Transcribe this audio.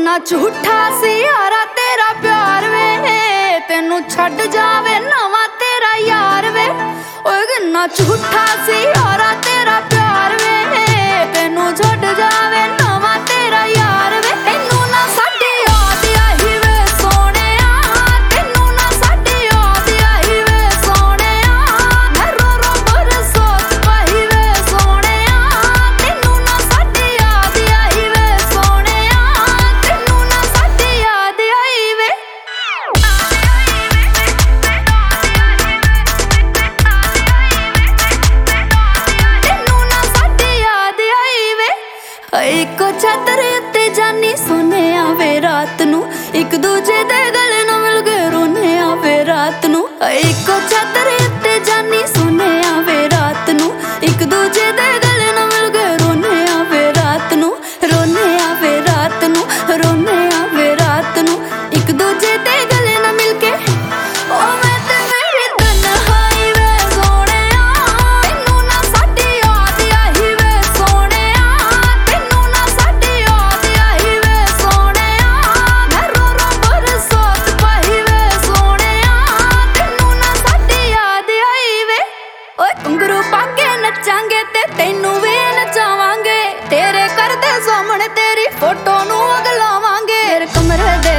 किन्ना झूठा सी यारा तेरा प्यार वे, तेनू छड्ड जावे नवा तेरा यार वे। ओए किन्ना झूठा सी यारा तेरा प्यार वे, तेनू छड्ड जावे नवा तेरा यार वे। तेनू ना साडी याद आई वे सोहणिया, तेनू ना साडी याद आई वे सोहणिया। मैं रो रो बरसों पाई वे सोहणिया, तेनू ना साडी याद आई वे सोहणिया, तेनू ना साडी याद आई वे। तेनू ना साडी याद आई वे। इको चादर उत्ते जानी सोने आवे रात नू, एक दूजे दे गले ना मिल के रोने आवे रात नू। इको चादर उत्ते जानी सोने आवे रात नू, एक दूजे दे गले ना मिल के रोने आवे रात नू। रोने आवे रात नू, रोने आवे रात नू, एक दूजे दे गले ना मिल के। ओ मैं ते मेरी तन्हाई वे सोहणिया, तेनू ना साडी याद आई वे सोहणिया, तेनू ना साडी याद आई वे सोहणिया। मैं रो रो बरसों पाई वे सोहणिया, तेनू ना साडी याद आई वे। ओए घुंघरू पाके नचांगे ते तेनू वे नचावांगे, तेरे घर दे सामने तेरी फोटो नू अग लावांगे। तेरे कमरे दे